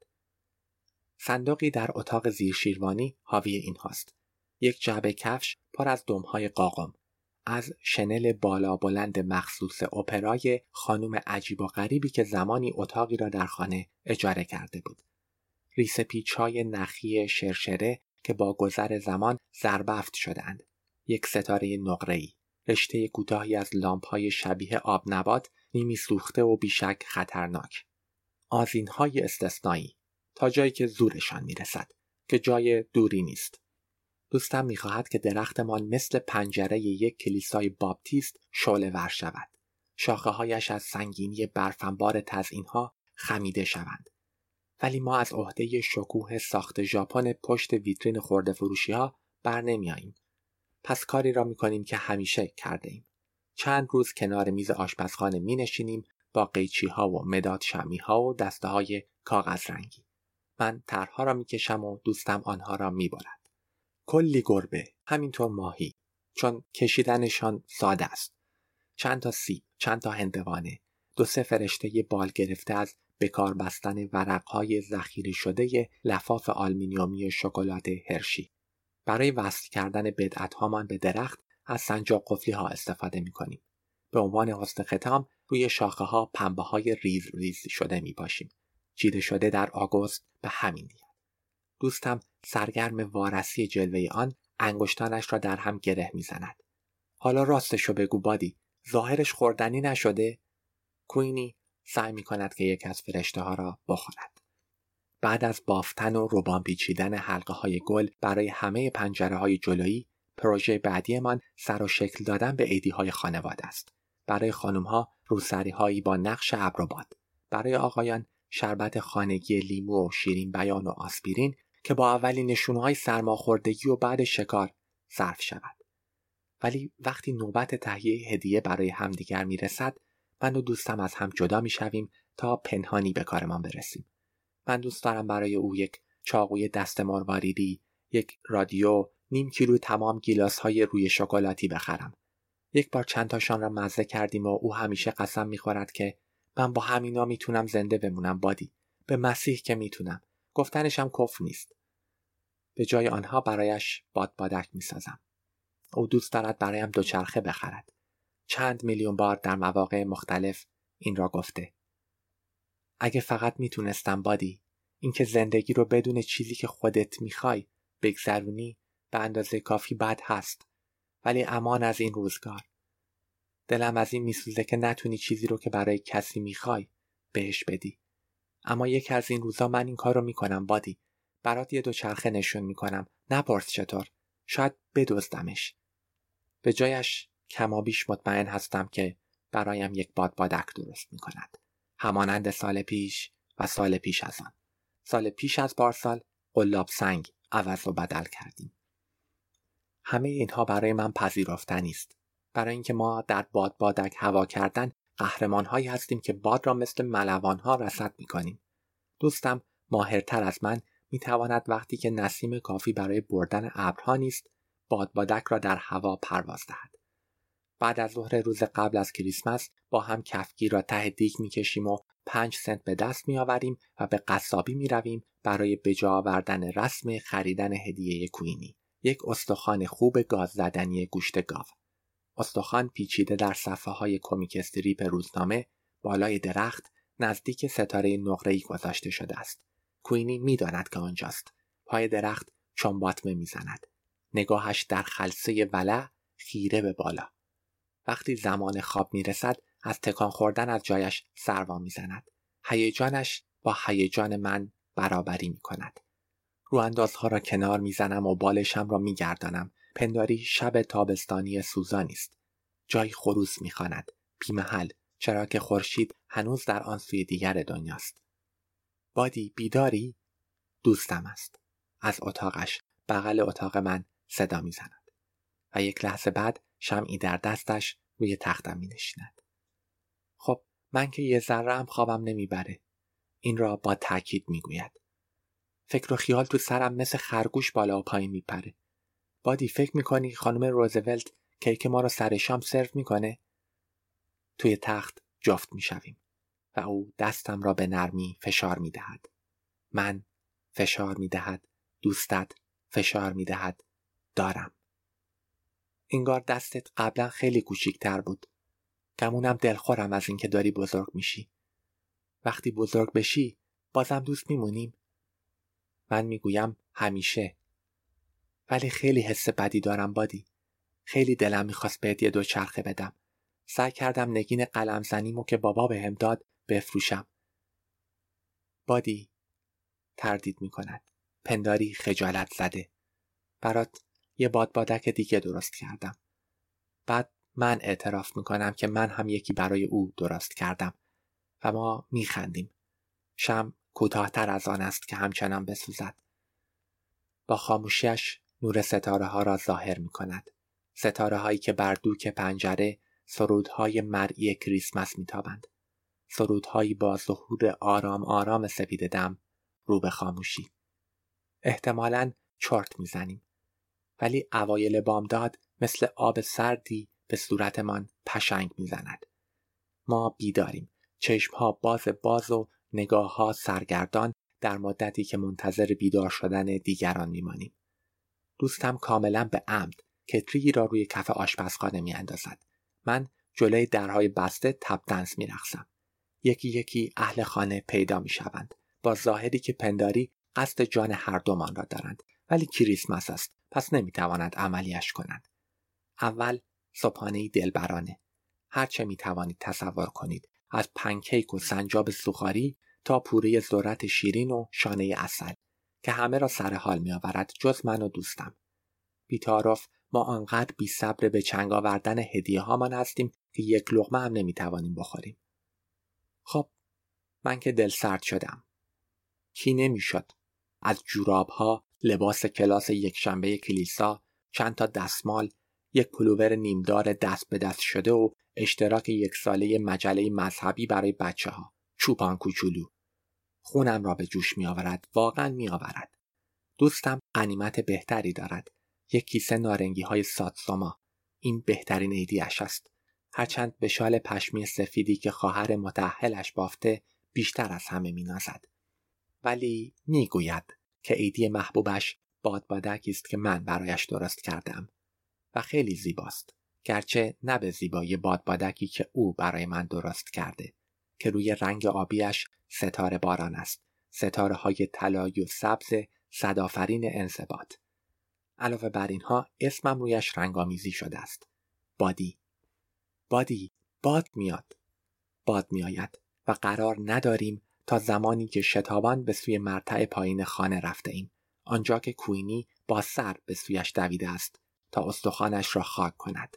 صندوقی در اتاق زیر شیروانی حاوی این هاست. یک جعبه کفش پر از دمهای قاقم. از شنل بالا بلند مخصوص اپرای خانم عجیب و غریبی که زمانی اتاقی را در خانه اجاره کرده بود. ریسه پیچ‌های نخی شرشره که با گذر زمان زربفت شدند. یک ستاره نقره‌ای. رشته کوتاهی از لامپ‌های شبیه آب نبات نیمی سوخته و بیشک خطرناک. آذین‌های استثنایی تا جایی که زورشان میرسد که جای دوری نیست. دوستم میخواهد که درختمان مثل پنجره یک کلیسای باپتیست شعله ور شود. شاخه هایش از سنگینی برفنبار تزئین‌ها خمیده شوند. ولی ما از عهده شکوه ساخت ژاپن پشت ویترین خرده فروشی ها بر نمی آییم. پس کاری را می کنیم که همیشه کرده ایم. چند روز کنار میز آشپزخانه می نشینیم با قیچی ها و مداد شمی ها و دسته های کاغذ رنگی. من طرح‌ها را می کشم و دوستم آنها را می برد. کلی گربه، همینطور ماهی، چون کشیدنشان ساده است. چند تا سیب، چند تا هندوانه، دو سه فرشته بال گرفته از بکار بستن ورق‌های ذخیره شده لفاف آلومینیومی شکلات هرشی. برای وصل کردن بدعت‌هامان به درخت از سنجاق قفلی‌ها استفاده می‌کنیم. به عنوان حسن ختام روی شاخه‌ها پنبه‌های ریز ریز شده می‌پاشیم. چیده شده در آگوست به همین نیت. دوستم سرگرم وارسی جلوه آن انگشتانش را در هم گره می‌زند. حالا راستشو بگو بادی، ظاهرش خوردنی نشده؟ کوینی سعی می کند که یک از فرشته ها را بخورد. بعد از بافتن و روبان پیچیدن حلقه های گل برای همه پنجره های جلویی، پروژه بعدی من سر و شکل دادن به عیدی های خانواده است. برای خانم ها روسری هایی با نقش ابروباد. برای آقایان شربت خانگی لیمو و شیرین بیان و آسپرین که با اولین نشونه های سرماخوردگی و بعد شکار صرف شود. ولی وقتی نوبت تهیه هدیه برای همدیگر می رسد، من و دوستم از هم جدا می شویم تا پنهانی به کارمان برسیم. من دوست دارم برای او یک چاقوی دست مرواریدی، یک رادیو، نیم کیلو تمام گیلاس های روی شکلاتی بخرم. یک بار چند تاشان را مزه کردیم و او همیشه قسم می خورد که من با همینا می تونم زنده بمونم بادی. به مسیح که می تونم. گفتنشم کفر نیست. به جای آنها برایش باد بادک می سازم. او دوست دارد برایم دوچرخه بخرد. چند میلیون بار در مواقع مختلف این را گفته. اگه فقط میتونستم بادی، اینکه زندگی رو بدون چیزی که خودت میخوای بگذرونی به اندازه کافی بد هست. ولی امان از این روزگار. دلم از این میسوزه که نتونی چیزی رو که برای کسی میخوای بهش بدی. اما یک از این روزا من این کار رو میکنم بادی. برات یه دوچرخه نشون میکنم. نپرس چطور. شاید بدزدمش. به جایش کمابیش مطمئن هستم که برایم یک باد بادک درست می کند. همانند سال پیش و سال پیش از آن. سال پیش از پارسال قلاب سنگ عوض و بدل کردیم. همه اینها برای من پذیرفتنی است. برای اینکه ما در باد بادک هوا کردن قهرمان‌هایی هستیم که باد را مثل ملوان‌ها رصد می‌کنیم. دوستم ماهرتر از من می‌تواند وقتی که نسیم کافی برای بردن ابرها نیست، باد بادک را در هوا پرواز دهد. بعد از ظهر روز قبل از کریسمس با هم کفگیر را ته دیگ می‌کشیم و پنج سنت به دست می‌آوریم و به قصابی می‌رویم برای به جا آوردن رسم خریدن هدیه کوینی. یک استخوان خوب گاز زدنی گوشت گاو. استخوان پیچیده در صفحه‌های کمیک استریپ روزنامه بالای درخت نزدیک ستاره نقره‌ای گذاشته شده است. کوینی می‌داند که آنجاست. پای درخت چنباتمه می‌زند. نگاهش در خلسه ولع خیره به بالا. وقتی زمان خواب می‌رسد از تکان خوردن از جایش سروا می‌زند. هیجانش با هیجان من برابری می‌کند. رواندازها را کنار می‌زنم و بالشم را می‌گردانم. پنداری شب تابستانی سوزانی است. جای خروس می‌خواند. بی‌محل، چرا که خورشید هنوز در آن سوی دیگر دنیاست. بادی بیداری؟ دوستم است. از اتاقش، بغل اتاق من صدا می‌زند. و یک لحظه بعد شمعی در دستش روی تختم می‌نشیند. خب من که یه ذره هم خوابم نمیبره. این را با تأکید میگوید. فکر و خیال تو سرم مثل خرگوش بالا و پایین میپره. بادی فکر میکنی خانم روزولت کیک ما رو سر شام سرو میکنه؟ توی تخت جفت میشویم و او دستم را به نرمی فشار میدهد. من فشار میدهد. دوستت فشار میدهد. دارم. انگار دستت قبلا خیلی کوچیک‌تر بود. گمونم دلخورم از اینکه داری بزرگ میشی. وقتی بزرگ بشی بازم دوست میمونیم؟ من میگویم همیشه. ولی خیلی حس بدی دارم بادی. خیلی دلم میخواست بهت یه دوچرخه بدم. سعی کردم نگین قلم زنیمو که بابا بهم داد بفروشم. بادی تردید میکند. پنداری خجالت زده. برات یه بادبادک دیگه درست کردم. بعد من اعتراف میکنم که من هم یکی برای او درست کردم و ما میخندیم. شمع کوتاه‌تر از آن است که همچنان بسوزد. با خاموشیش نور ستاره ها را ظاهر میکند. ستاره هایی که بر دوک پنجره سرودهای مرئی کریسمس میتابند. سرودهایی با ظهور آرام آرام سپید دم رو به خاموشی. احتمالاً چرت میزنیم. ولی اوایل بامداد مثل آب سردی به صورتمان پشنگ میزند. ما بیداریم. چشمها باز باز و نگاهها سرگردان در مدتی که منتظر بیدار شدن دیگران میمانیم. دوستم کاملا به عمد کتری را روی کف آشپزخانه میاندازد. من جلوی درهای بسته تپ دنس میرقصم. یکی یکی اهل خانه پیدا میشوند با ظاهری که پنداری قصد جان هر دومان را دارند، ولی کریسمس است پس نمیتوانند عملیش کنند. اول صبحانه‌ای دلبرانه. هر چه میتوانید تصور کنید، از پنکیک و سنجاب سوخاری تا پوره ذرت شیرین و شانه عسل که همه را سر حال میآورد جز من و دوستم. بی‌تعارف ما آنقدر بی صبر به چنگ آوردن هدیه هامان هستیم که یک لقمه هم نمیتوانیم بخوریم. خب من که دل سرد شدم. کی نمیشد؟ از جوراب ها، لباس کلاس یک شنبه کلیسا، چند تا دستمال، یک پلوور نیمدار دست به دست شده و اشتراک یک ساله مجله مذهبی برای بچه ها. چوپان کوچولو. خونم را به جوش می آورد. واقعا می آورد. دوستم غنیمت بهتری دارد. یک کیسه نارنگی های ساتسوما. این بهترین عیدیش است. هرچند به شال پشمی سفیدی که خواهر متأهلش بافته بیشتر از همه می نازد. ولی می گوید که عیدی محبوبش بادبادکی است که من برایش درست کردم و خیلی زیباست، گرچه نه به زیبایی بادبادکی که او برای من درست کرده که روی رنگ آبیش ستاره باران است، ستاره های طلایی و سبز صدآفرین انضباط. علاوه بر اینها اسمم رویش رنگامیزی شده است. بادی. بادی. باد میاد. باد میآید و قرار نداریم تا زمانی که شتابان به سوی مرتع پایین خانه رفته ایم، آنجا که کوینی با سر به سویش دویده است تا استخوانش را خاک کند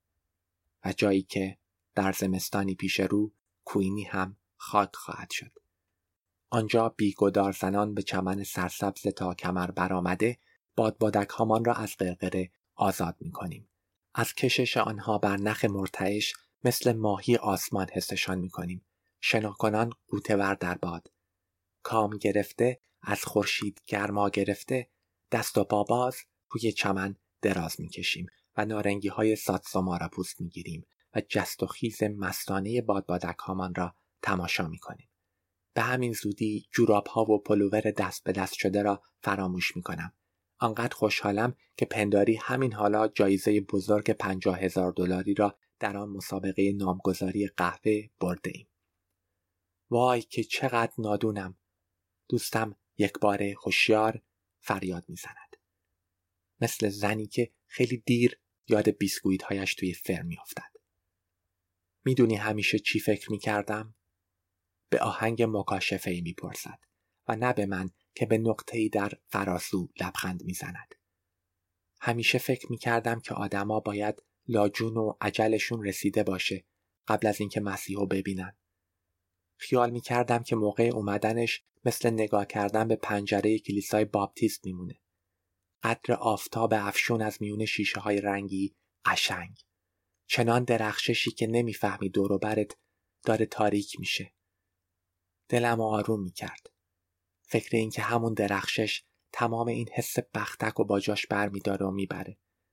و جایی که در زمستانی پیش رو کوینی هم خاک خواهد شد. آنجا بیگدار زنان به چمن سرسبز تا کمر برآمده بادبادک هامان را از قرقره آزاد می کنیم. از کشش آنها بر نخ مرتعش مثل ماهی آسمان حسشان می کنیم. شناکنان غوطه‌ور در باد. کام گرفته، از خورشید گرما گرفته، دست و پا باز روی چمن دراز می کشیم و نارنگی های ساتسوما را پوست می گیریم و جست و خیز مستانه بادبادک هامان را تماشا می کنیم. به همین زودی جوراب ها و پلوور دست به دست شده را فراموش می کنم. آنقدر خوشحالم که پنداری همین حالا جایزه بزرگ پنجاه هزار دلاری را در آن مسابقه نامگذاری قهوه برده ایم. وای که چقدر نادونم. دوستم یک بار هوشیار فریاد می زند. مثل زنی که خیلی دیر یاد بیسکویت‌هایش توی فر می افتد. می دونی همیشه چی فکر می کردم؟ به آهنگ مکاشفه‌ای می پرسد و نه به من که به نقطه‌ای در فراسو لبخند می زند. همیشه فکر می کردم که آدما باید لاجون و اجلشون رسیده باشه قبل از اینکه مسیحو ببینن. خیال می کردم که موقع اومدنش مثل نگاه کردن به پنجره کلیسای باپتیست میمونه. قدر آفتاب افشون از میون شیشه های رنگی قشنگ. چنان درخششی که نمیفهمی دور و برت داره تاریک میشه. دلم آروم میکرد. فکر این که همون درخشش تمام این حس بختک و باجاش بر میداره و میبره.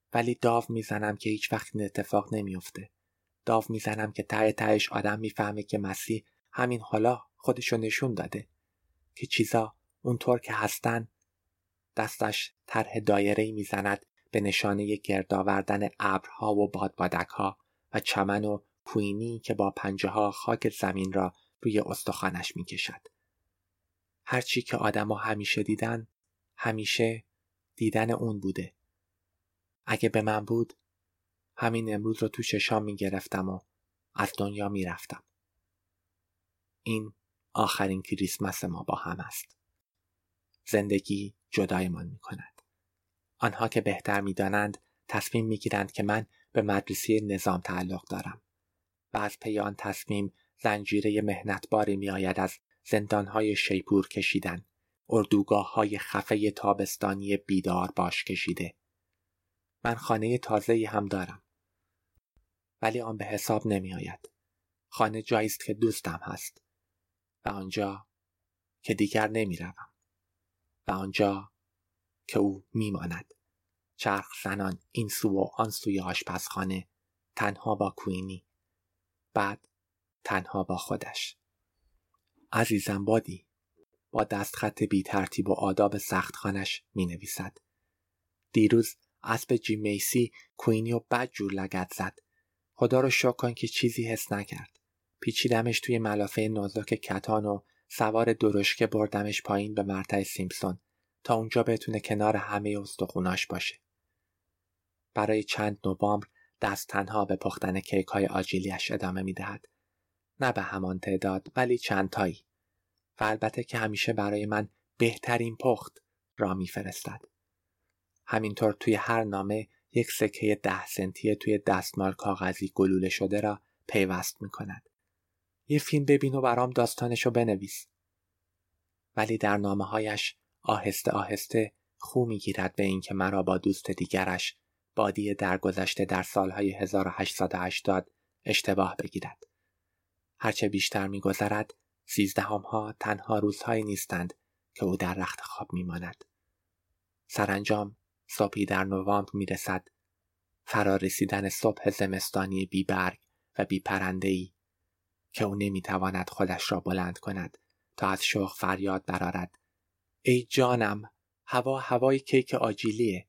ولی داو میزنم که هیچ وقت این اتفاق نمیفته. داو میزنم که ته تهش آدم میفهمه که مسیح همین حالا خودشو نشون داده که چیزا اونطور که هستن. دستش طرح دایره‌ای میزند به نشانه گرد آوردن ابرها و بادبادک‌ها و چمن و کوینی که با پنجه‌ها خاک زمین را روی استخوانش میکشد. هر چی که آدم‌ها همیشه دیدن، همیشه دیدن اون بوده. اگه به من بود، همین امروز رو تو چشام میگرفتم و از دنیا میرفتم. این آخرین کریسمس ما با هم است. زندگی جدایمان میکند. آنها که بهتر میدانند تصمیم میگیرند که من به مدرسه نظام تعلق دارم و از پی آن تصمیم زنجیره مهنتباری میآید از زندانهای شیپور کشیدن، اردوگاه‌های خفه تابستانی بیدار باش کشیده. من خانه تازه‌ای هم دارم، ولی آن به حساب نمی آید. خانه جایی است که دوستم هست و آنجا که دیگر نمی روم و آنجا که او می ماند. چرخ زنان این سو و آن سوی آشپزخانه، تنها با کوینی، بعد تنها با خودش. عزیزم بادی با دستخط بی ترتیب و آداب سختخانش می نویسد. دیروز اسب جیم میسی کوینی و بد جور لگد زد. خدا رو شکر کن که چیزی حس نکرد. پیچیدمش توی ملافه نازک کتان و سوار درشکه بردمش پایین به مرتع سیمپسون تا اونجا بتونه کنار همه استخوناش باشه. برای چند نوامبر دست تنها به پختن کیک های آجیلیش ادامه میدهد. نه به همان تعداد ولی چند تایی. و البته که همیشه برای من بهترین پخت را میفرستد. همینطور توی هر نامه یک سکه ده سنتی توی دستمال کاغذی گلوله شده را پیوست میکند. یه فیلم ببین و برام داستانشو بنویس. ولی در نامه هایش آهسته آهسته خو میگیرد به این که مرا با دوست دیگرش بادی درگذشته در سالهای هزار و هشتصد و هشتاد اشتباه بگیرد. هرچه بیشتر میگذرد سیزدهم ها تنها روزهایی نیستند که او در رخت خواب میماند. سرانجام صبحی در نوامبر میرسد، فرا رسیدن صبح زمستانی بی برگ و بی پرنده‌ای که او نمیتواند خودش را بلند کند تا از شوق فریاد برآرد: ای جانم، هوا هوای کیک آجیلیه.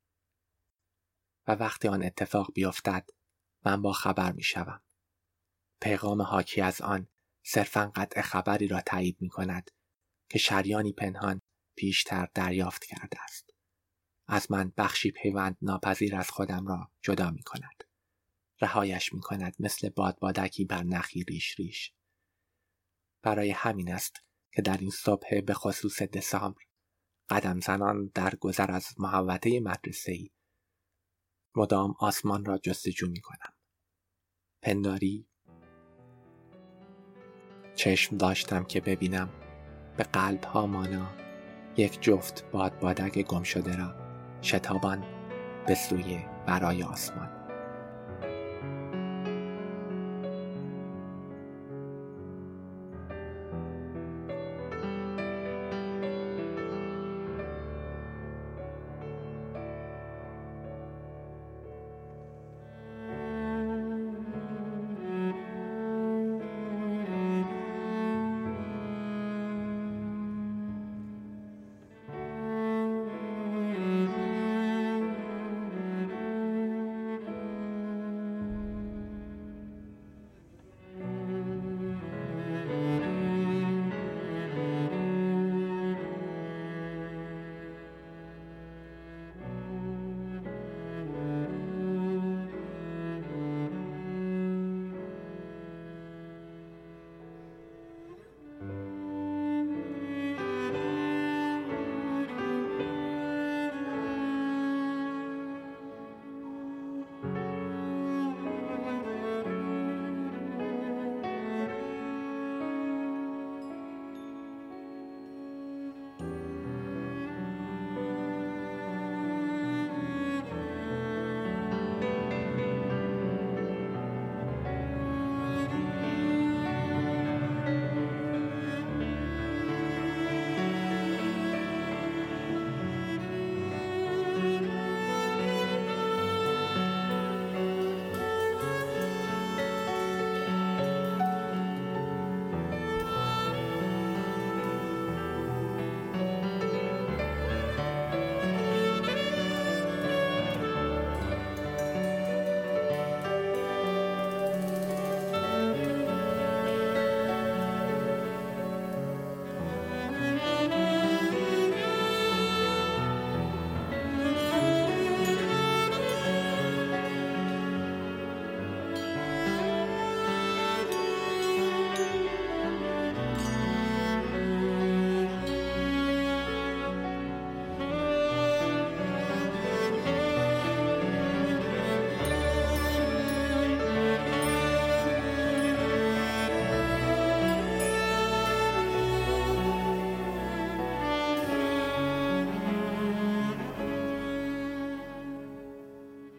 و وقتی آن اتفاق بیفتد من با خبر میشوم. پیغام حاکی از آن صرفاً قطع خبری را تایید میکند که شریانی پنهان پیشتر دریافت کرده است. از من بخشی پیوند ناپذیر از خودم را جدا می کند. رهایش می کند مثل بادبادکی بر نخی ریش ریش. برای همین است که در این صبح به خصوص دسامبر قدم زنان در گذر از محوطه مدرسه‌ای مدام آسمان را جستجو می کنم. پنداری چشم داشتم که ببینم به قلب ها مانا یک جفت بادبادک گم شده را شتابان به سوی ورای آسمان.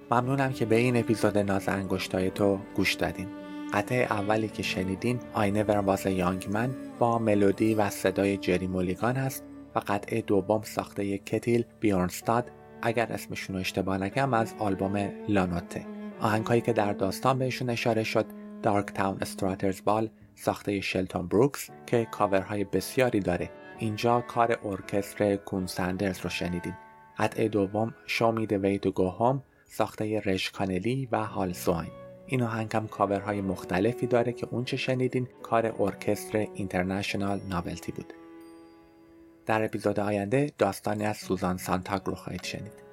ممنونم که به این اپیزود ناز انگشتای تو گوش دادین. قطعه اولی که شنیدین I Never Was a Young Man با ملودی و صدای جری مولیگان هست و قطعه دوم ساخته کتیل بیورنستاد، اگر اسمشون رو اشتباه نکنم، از آلبوم لانوته. آهنگایی که در داستان بهشون اشاره شد دارک تاون استراترز بال ساخته شلتون بروکس که کاورهای بسیاری داره. اینجا کار ارکستر کون سندرز رو شنیدین. قطعه دوم شو می دی وی تو گو هوم ساخته رش کانلی و هال سواین. این آهنگ هم کاورهای مختلفی داره که اون چه شنیدین کار ارکستر اینترنشنال ناولتی بود. در اپیزود آینده داستانی از سوزان سانتاگ رو خواهید شنید.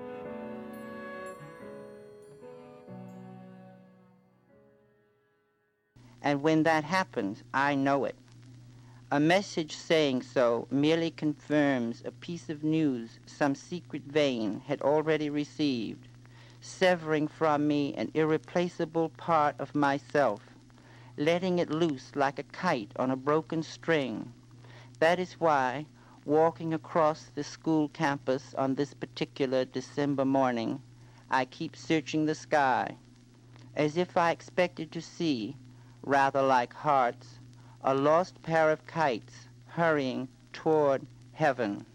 And when that happens, I know it. A message saying so merely confirms a piece of news some secret vein had already received, severing from me an irreplaceable part of myself, letting it loose like a kite on a broken string. That is why, walking across the school campus on this particular December morning, I keep searching the sky, as if I expected to see, rather like hearts, a lost pair of kites hurrying toward heaven.